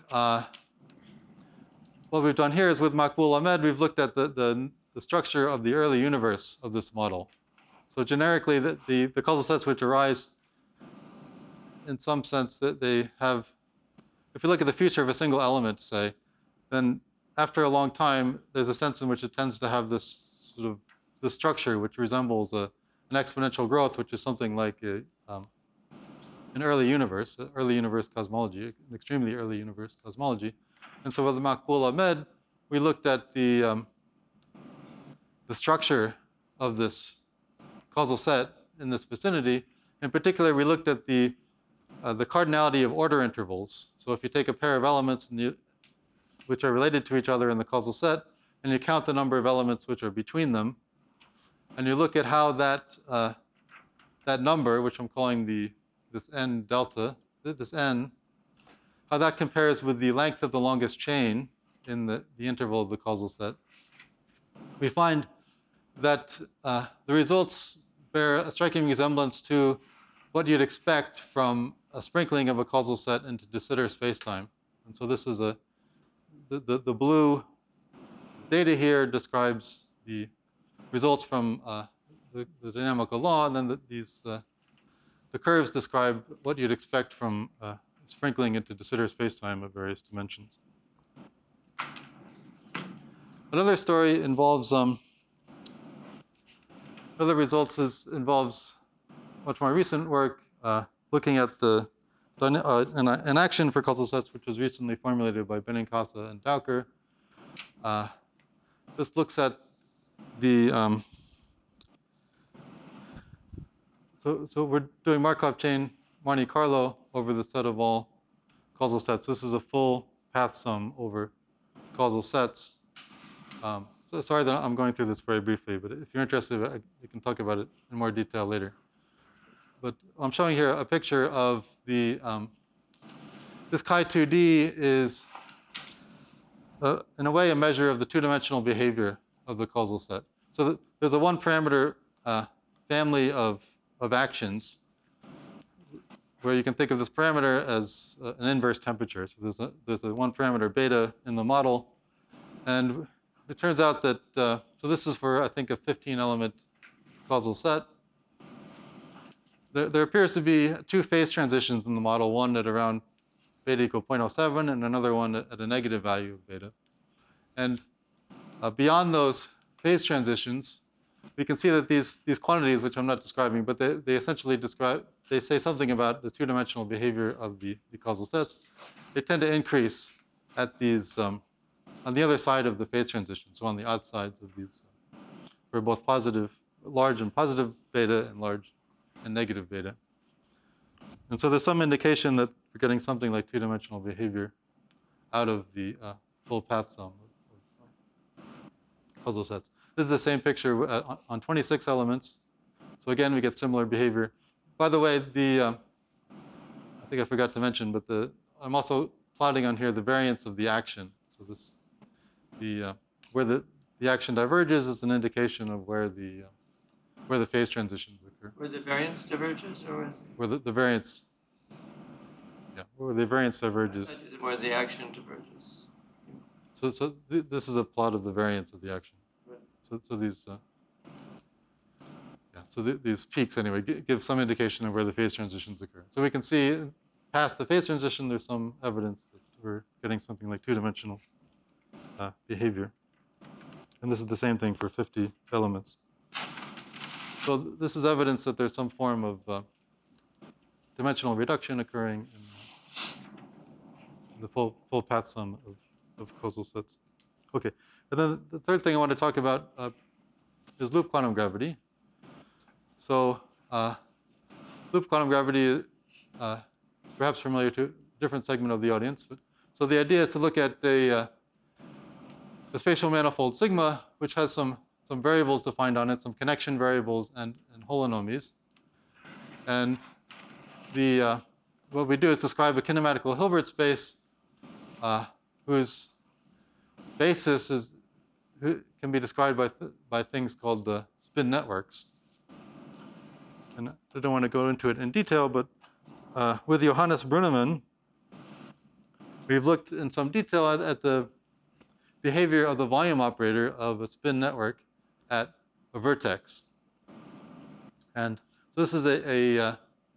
what we've done here is with Maqbool Ahmed, we've looked at the structure of the early universe of this model. So generically, the causal sets which arise, in some sense, that they have, if you look at the future of a single element, say, then after a long time, there's a sense in which it tends to have this sort of this structure which resembles an exponential growth, which is something like an early universe cosmology, an extremely early universe cosmology. And so with Maqbool Ahmed, we looked at the structure of this causal set in this vicinity. In particular, we looked at the cardinality of order intervals. So if you take a pair of elements which are related to each other in the causal set, and you count the number of elements which are between them, and you look at how that number, which I'm calling this n delta, this n, how that compares with the length of the longest chain in the interval of the causal set, we find that the results bear a striking resemblance to what you'd expect from a sprinkling of a causal set into de Sitter spacetime. And so this is the blue data here describes the results from the dynamical law, and then the curves describe what you'd expect from sprinkling into de Sitter spacetime of various dimensions. Another story involves other results involves much more recent work looking at an action for causal sets, which was recently formulated by Benincasa and Dowker. This looks at the so we're doing Markov chain Monte Carlo over the set of all causal sets. This is a full path sum over causal sets. So sorry that I'm going through this very briefly, but if you're interested, we can talk about it in more detail later. But I'm showing here a picture of the this chi2d is in a way a measure of the two-dimensional behavior of the causal set. So there's a one-parameter family of actions where you can think of this parameter as an inverse temperature. So there's a one-parameter beta in the model, and it turns out that so this is for I think a 15-element causal set. There appears to be two phase transitions in the model, one at around beta equal 0.07 and another one at a negative value of beta. And beyond those phase transitions, we can see that these quantities, which I'm not describing, but they essentially they say something about the two-dimensional behavior of the causal sets. They tend to increase at these, on the other side of the phase transition, so on the odd sides of these, for both large and positive beta and large and negative beta. And so there's some indication that we're getting something like two-dimensional behavior out of the full path sum of causal sets. This is the same picture on 26 elements. So again, we get similar behavior. By the way, I think I forgot to mention, but I'm also plotting on here the variance of the action. So where the action diverges is an indication of where the phase transitions occur. Where the variance diverges, or is it? Where the variance, where the variance diverges. Is it where the action diverges? So this is a plot of the variance of the action. Right. So these, these peaks anyway give some indication of where the phase transitions occur. So we can see past the phase transition, there's some evidence that we're getting something like two-dimensional behavior. And this is the same thing for 50 elements. So this is evidence that there's some form of dimensional reduction occurring in the full path sum of causal sets. Okay, and then the third thing I want to talk about is loop quantum gravity. So loop quantum gravity is perhaps familiar to a different segment of the audience. So the idea is to look at a spatial manifold sigma, which has some variables defined on it, some connection variables and holonomies. And what we do is describe a kinematical Hilbert space whose basis can be described by things called spin networks. And I don't want to go into it in detail, but with Johannes Brunnemann, we've looked in some detail at the behavior of the volume operator of a spin network at a vertex. And so this is the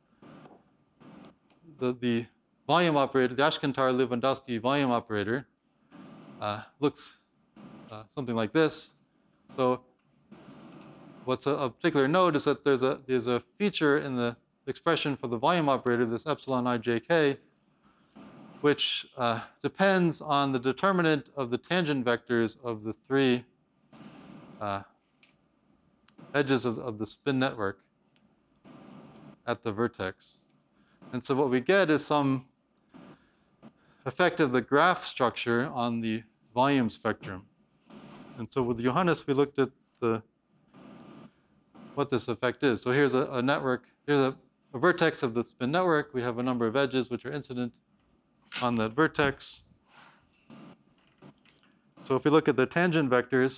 volume operator, the Ashkentar-Lewandowski volume operator, looks something like this. So what's a particular note is that there's a feature in the expression for the volume operator, this epsilon ijk, which depends on the determinant of the tangent vectors of the three edges of the spin network at the vertex. And so what we get is some effect of the graph structure on the volume spectrum. And so with Johannes, we looked at what this effect is. So here's a network, here's a vertex of the spin network. We have a number of edges which are incident on that vertex. So if we look at the tangent vectors,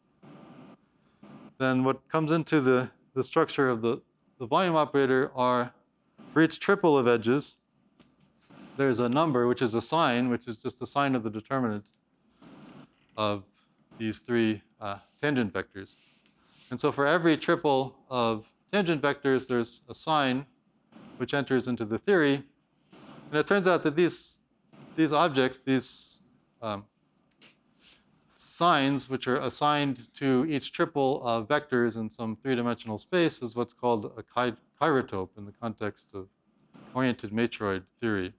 then what comes into the structure of the volume operator are, for each triple of edges, there's a number which is a sign, which is just the sign of the determinant of these three tangent vectors. And so for every triple of tangent vectors, there's a sign which enters into the theory. And it turns out that these objects, these signs which are assigned to each triple of vectors in some three-dimensional space is what's called a chirotope in the context of oriented matroid theory.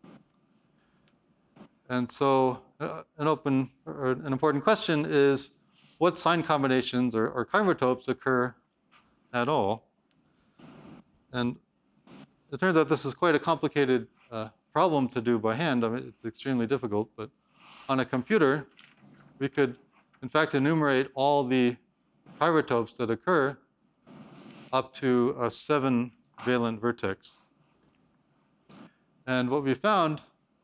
And so an important question is, what sign combinations or chirotopes occur at all? And it turns out this is quite a complicated problem to do by hand. I mean, it's extremely difficult, but on a computer, we could, in fact, enumerate all the chirotopes that occur up to a 7-valent vertex. And what we found,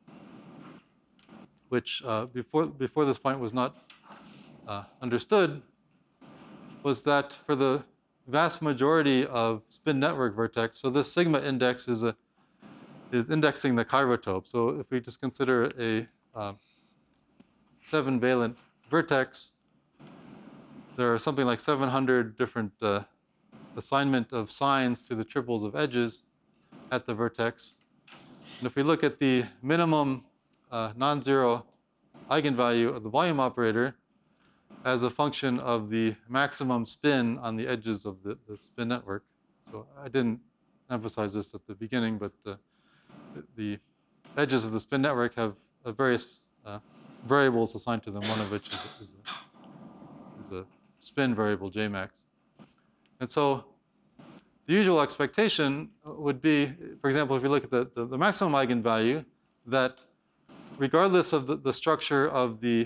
which before this point was not understood, was that for the vast majority of spin network vertex, so this sigma index is indexing the chirotope. So if we just consider a 7-valent vertex, there are something like 700 different assignment of signs to the triples of edges at the vertex. And if we look at the minimum non-zero eigenvalue of the volume operator as a function of the maximum spin on the edges of the spin network. So I didn't emphasize this at the beginning, but the edges of the spin network have various variables assigned to them, one of which is a spin variable Jmax. And so the usual expectation would be, for example, if you look at the maximum eigenvalue, that regardless of the structure of the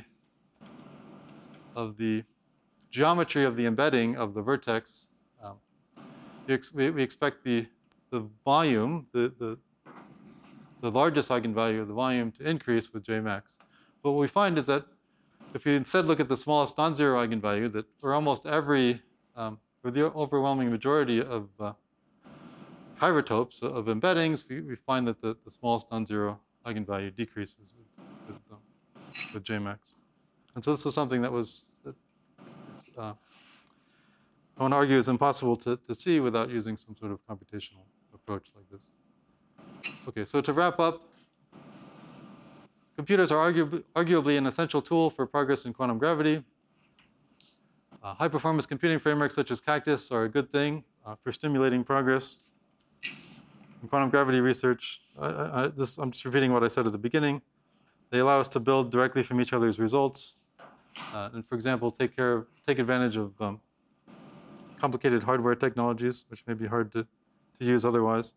geometry of the embedding of the vertex, we expect the volume, the largest eigenvalue of the volume to increase with J max. But what we find is that if you instead look at the smallest non-zero eigenvalue, that for almost every, for the overwhelming majority of chirotopes, of embeddings, we find that the smallest non-zero eigenvalue decreases with J max. And so this was something that I want to argue is impossible to see without using some sort of computational approach like this. Okay, so to wrap up, computers are arguably an essential tool for progress in quantum gravity. High-performance computing frameworks such as Cactus are a good thing for stimulating progress in quantum gravity research. I'm just repeating what I said at the beginning. They allow us to build directly from each other's results. And for example, take advantage of complicated hardware technologies, which may be hard to use otherwise.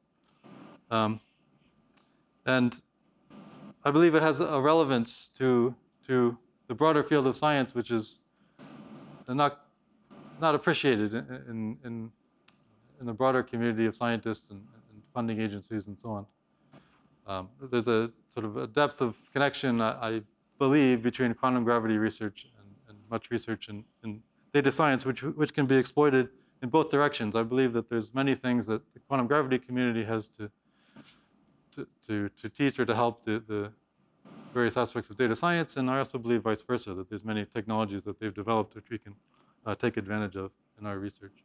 And I believe it has a relevance to the broader field of science, which is not appreciated in the broader community of scientists and funding agencies and so on. There's a sort of a depth of connection, I believe, between quantum gravity research and much research in data science, which can be exploited in both directions. I believe that there's many things that the quantum gravity community has to teach or to help the various aspects of data science, and I also believe vice versa, that there's many technologies that they've developed which we can take advantage of in our research.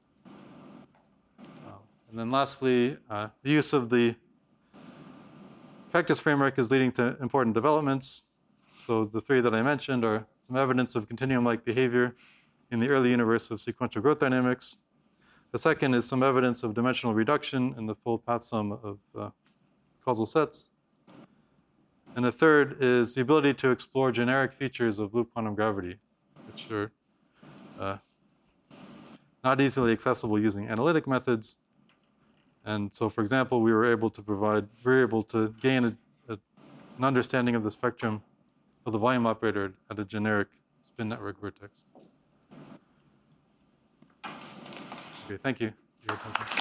And then lastly, the use of the Cactus framework is leading to important developments. So the three that I mentioned are some evidence of continuum-like behavior in the early universe of sequential growth dynamics. The second is some evidence of dimensional reduction in the full path sum of causal sets. And the third is the ability to explore generic features of loop quantum gravity, which are not easily accessible using analytic methods. And so, for example, we were able to gain an understanding of the spectrum of the volume operator at a generic spin network vertex. Okay, thank you for your attention.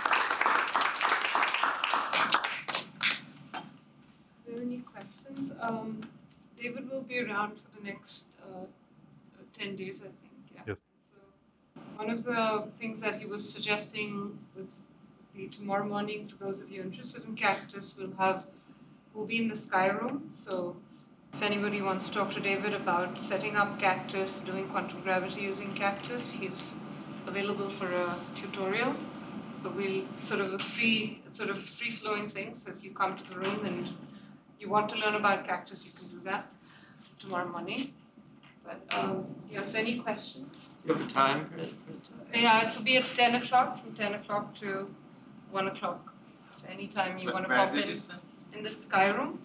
Are there any questions? David will be around for the next 10 days, I think. Yeah. Yes. So one of the things that he was suggesting was tomorrow morning, for those of you interested in Cactus, we'll be in the Sky Room. So if anybody wants to talk to David about setting up Cactus, doing quantum gravity using Cactus, he's available for a tutorial. But we'll sort of free-flowing thing. So if you come to the room and you want to learn about Cactus, you can do that tomorrow morning. But yes, any questions? You have a time for it? Yeah, it'll be at 10 o'clock, from 10 o'clock to 1 o'clock. So anytime you want to pop in the Sky Room.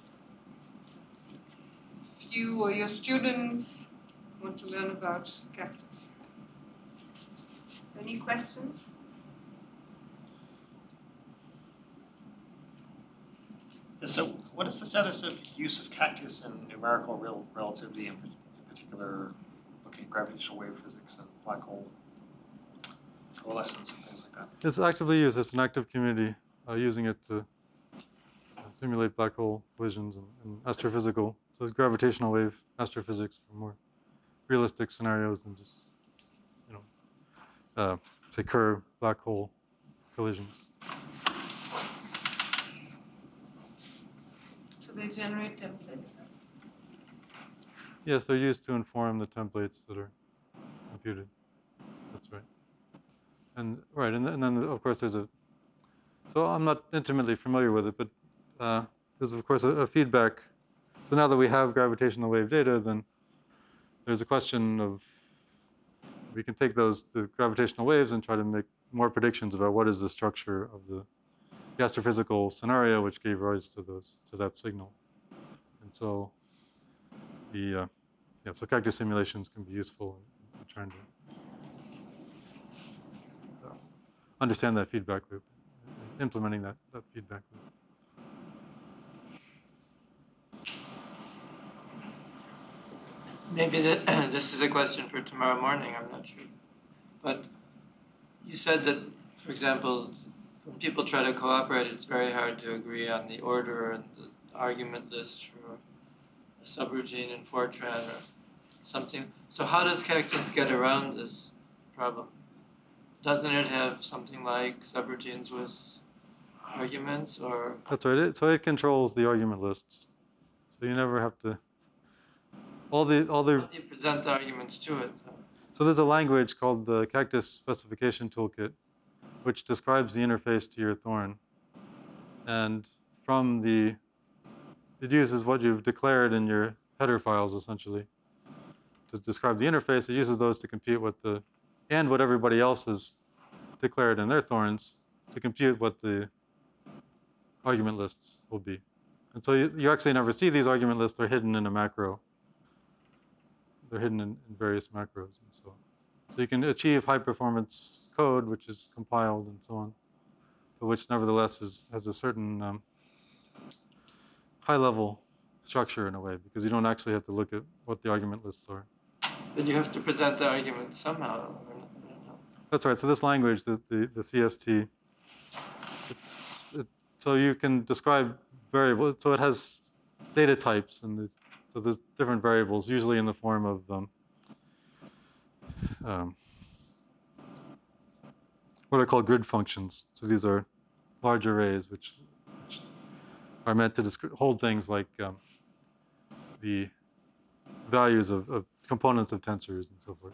If you or your students want to learn about Cactus. Any questions? So what is the status of use of Cactus in numerical relativity, in particular looking at gravitational wave physics and black hole coalescence and things like that? It's actively used. It's an active community using it to simulate black hole collisions and astrophysical. So it's gravitational wave astrophysics for more realistic scenarios than just, say, Kerr black hole collisions. So they generate templates? Yes, they're used to inform the templates that are computed. That's right. And then of course there's so I'm not intimately familiar with it, but there's of course a feedback. So now that we have gravitational wave data, then there's a question of, we can take the gravitational waves and try to make more predictions about what is the structure of the astrophysical scenario which gave rise to that signal. And so so Cactus simulations can be useful in trying to understand that feedback loop, implementing that feedback loop. maybe that this is a question for tomorrow morning, I'm not sure. But you said that, for example, when people try to cooperate, it's very hard to agree on the order and the argument list for a subroutine in Fortran or something. So how does Cactus get around this problem? Doesn't it have something like subroutines with arguments, or That's right. So it controls the argument lists. So you never have to. All the how do you present the arguments to it? So there's a language called the Cactus Specification Toolkit, which describes the interface to your Thorn. And from it uses what you've declared in your header files, essentially, to describe the interface. It uses those to compute what everybody else has declared in their Thorns to compute what the argument lists will be. And so you actually never see these argument lists. They're hidden in a macro. They're hidden in various macros and so on. So you can achieve high performance code, which is compiled and so on, but which nevertheless has a certain high level structure in a way, because you don't actually have to look at what the argument lists are. But you have to present the argument somehow. That's right. So this language, the CST, so you can describe variables. So it has data types, and so there's different variables, usually in the form of what are called grid functions. So these are large arrays which are meant to hold things like the values of components of tensors and so forth.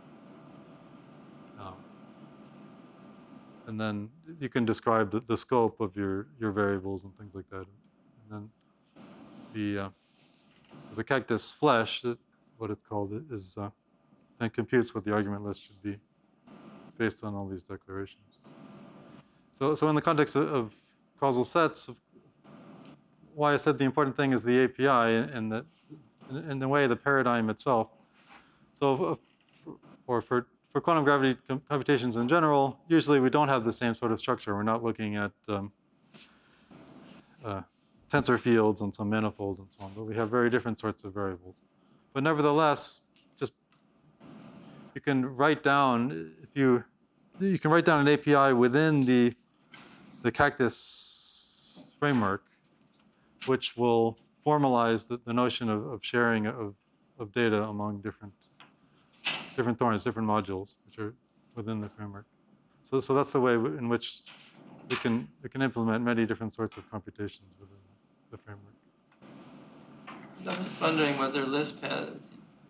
And then you can describe the scope of your variables and things like that. And then the Cactus Flesh, what it's called, is then computes what the argument list should be based on all these declarations. So in the context of causal sets, why I said the important thing is the API and in a way the paradigm itself. So for quantum gravity computations in general, usually we don't have the same sort of structure. We're not looking at tensor fields on some manifold and so on, but we have very different sorts of variables. But nevertheless, you can write down you can write down an API within the Cactus framework, which will formalize the notion of sharing of data among different Thorns, different modules, which are within the framework. So that's the way in which it can implement many different sorts of computations within the framework. I'm just wondering whether Lisp has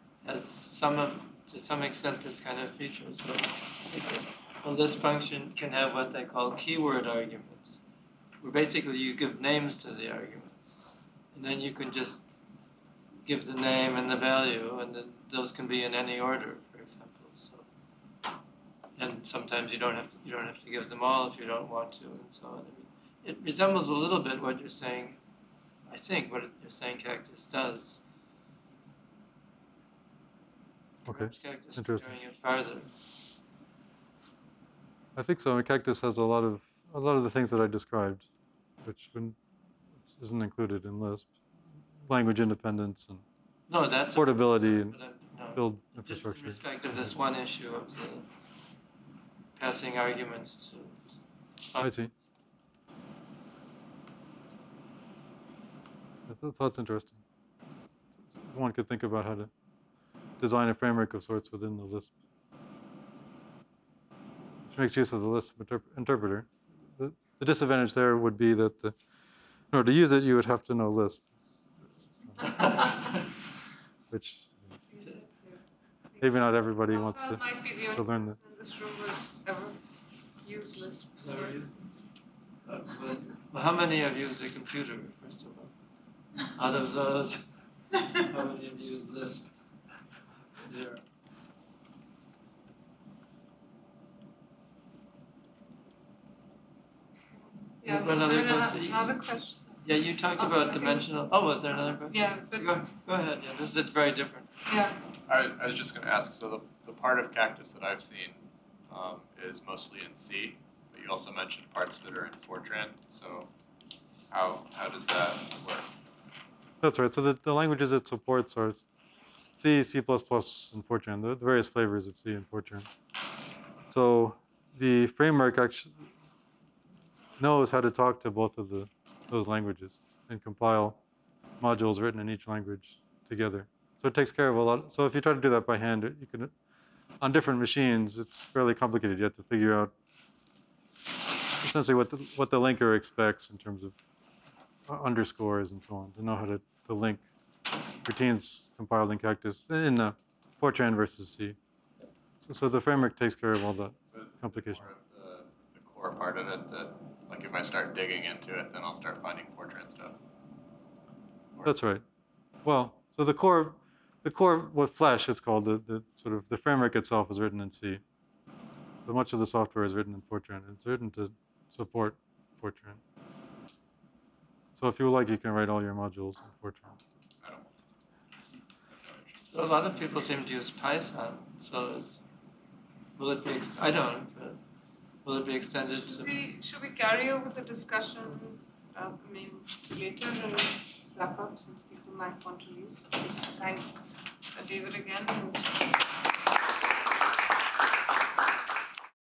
to some extent this kind of feature. So a Lisp function can have what they call keyword arguments, where basically you give names to the arguments, and then you can just give the name and the value, and then those can be in any order, for example. So, and sometimes you don't have to give them all if you don't want to, and so on. I mean, it resembles a little bit what you're saying. I think what you're saying Cactus does. Okay, Cactus interesting. carrying it farther. I think so. Cactus has a lot of the things that I described, which isn't included in Lisp. Language independence and No, that's portability and build just infrastructure. in respect of this one issue of the passing arguments to. I see. That's interesting. One could think about how to design a framework of sorts within the Lisp, which makes use of the Lisp interpreter. The disadvantage there would be that in order to use it, you would have to know Lisp, which maybe not everybody wants Well, might be the to only learn that. person in this room who's ever used Lisp. Never used well, how many have used a computer, first of all? Out of those, how many have used Lisp? 0. Yeah, Another was there question? another question? Yeah, you talked Oh, about okay. dimensional. Oh, was there another question? Yeah, but Go ahead. Yeah, this is very different. yeah. I was just going to ask, so the part of Cactus that I've seen is mostly in C, but you also mentioned parts of it are in Fortran, so how does that work? That's right. So the languages it supports are C, C++, and Fortran, the various flavors of C and Fortran. So the framework actually knows how to talk to both of those languages and compile modules written in each language together. So it takes care of a lot. So if you try to do that by hand, you can, on different machines, it's fairly complicated. You have to figure out essentially what the linker expects in terms of underscores and so on to know how to link routines compiled in Cactus in Fortran versus C. So the framework takes care of all that So it's complication. more of the core part of it that, like, if I start digging into it, then I'll start finding Fortran stuff. That's right. Well, so the core with Flash, it's called the sort of the framework itself is written in C. But much of the software is written in Fortran. It's written to support Fortran. So if you would like, you can write all your modules in Fortran. I don't. So a lot of people seem to use Python. So will it be? I don't. But will it be extended to? Should we carry over the discussion? Later and wrap up since people might want to leave. Just thank David again. And